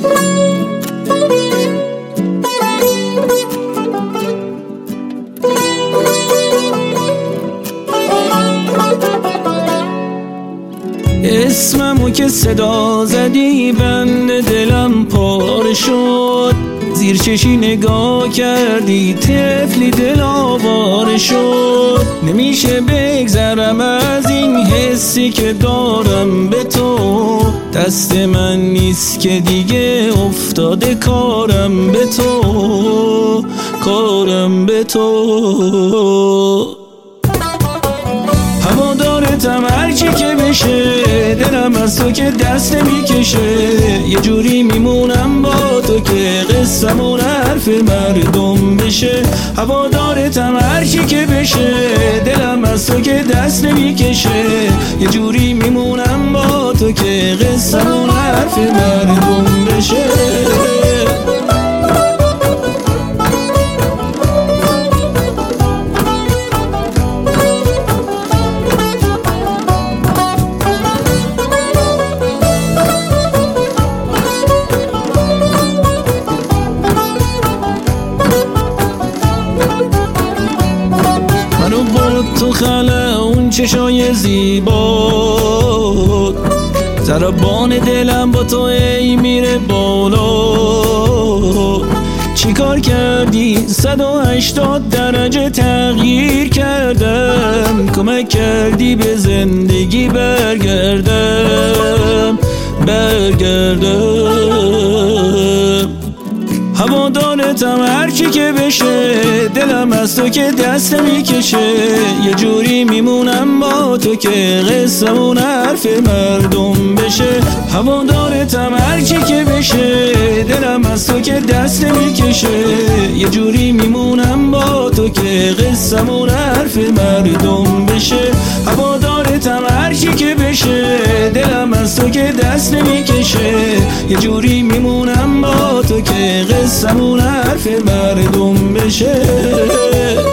اسممو که صدا زدی بند دلم پاره شد، زیر چشی نگاه کردی طفلی دل آواره شد. نمیشه بگذرم از این حسی که دارم به تو، دست من نیست که دیگه افتاده کارم به تو، کارم به تو. هوادارتم هرچی که بشه، دلم از تو که دست نمیکشه. یه جوری میمونم با تو که قصه‌مون حرف مردم بشه. هوادارتم هرچی که بشه، دلم از تو که دست نمیکشه. یه جوری میمونم با تو که قصه‌مون حرف مردم بشه. تو خاله اون چشای زیبا، ضربان دلم با تو ای میره بالا. چیکار کردی 180 درجه تغییر کردم، کمک کردی به زندگی برگردم. هوادارتم هرچی که بشه، دلم از تو که دست نمیکشه. یه جوری میمونم با تو که قصه‌مون حرف مردم بشه. هوادارتم هرچی که بشه، دلم از تو که دست نمیکشه. یه جوری میمونم با تو که قصه‌مون حرف مردم بشه. هوادارتم هرچی که بشه، دلم از تو که دست نمیکشه. یه جوری میمونم با تو که قصه‌مون حرف مردم بشه.